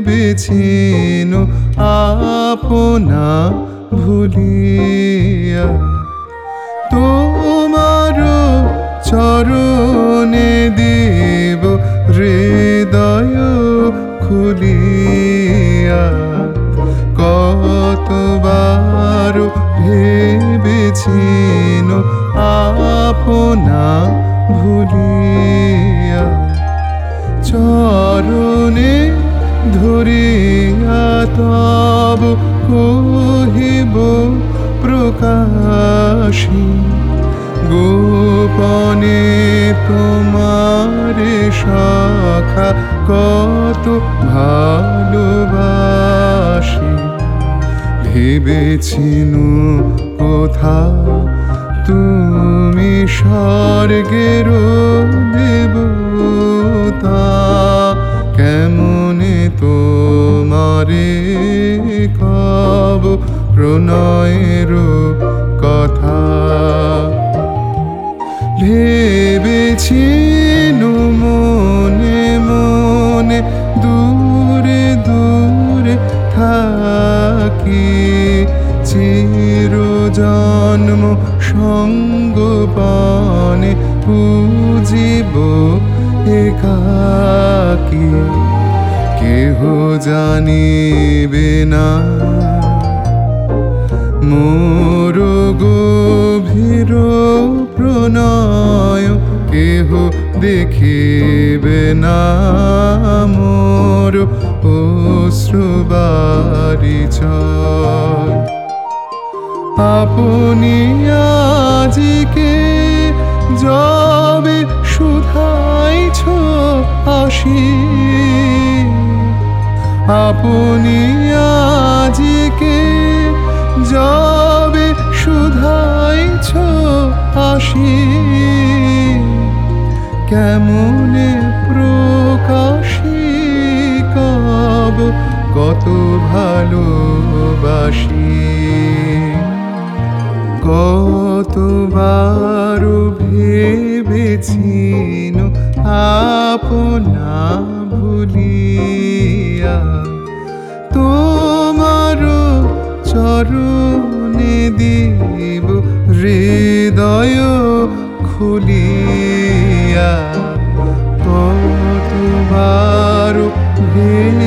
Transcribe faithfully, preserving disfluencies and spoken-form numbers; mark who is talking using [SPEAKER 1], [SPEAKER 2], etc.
[SPEAKER 1] ভেবেছিনু আপনা ভুলিয়া তোমার চরণে দেব হৃদয় খুলিয়া কতবার ভেবেছিনু আপনা ভুলিয়া চরণে ধরিয়া তব কহিব প্রকাশী গোপনে তোমারে সখা কত ভালোবাসি ভেবেছিনু কোথা তুমি স্বর্গের দেবতা কেমনে তোমারে কব প্রণয়ের কথা ভেবেছিনু মনে মনে দূরে দূরে থাকি চির জন্ম সঙ্গপানে পুজিব একাকী কেহ জানিবে না মোর গভীর প্রণয় কেহ দেখিবে না মোর অশ্রুবারিচয় আপনি আজিকে যবে শুধাইছ আসি আপনি আজিকে যবে শুধাইছ আসি কেমনে প্রকাশী কব কত ভালোবাসি কতবার ভেবেছিনু আপনা ভুলিয়া তোমার চরণে দেব হৃদয় খুলিয়া কতবার ভেবেছিনু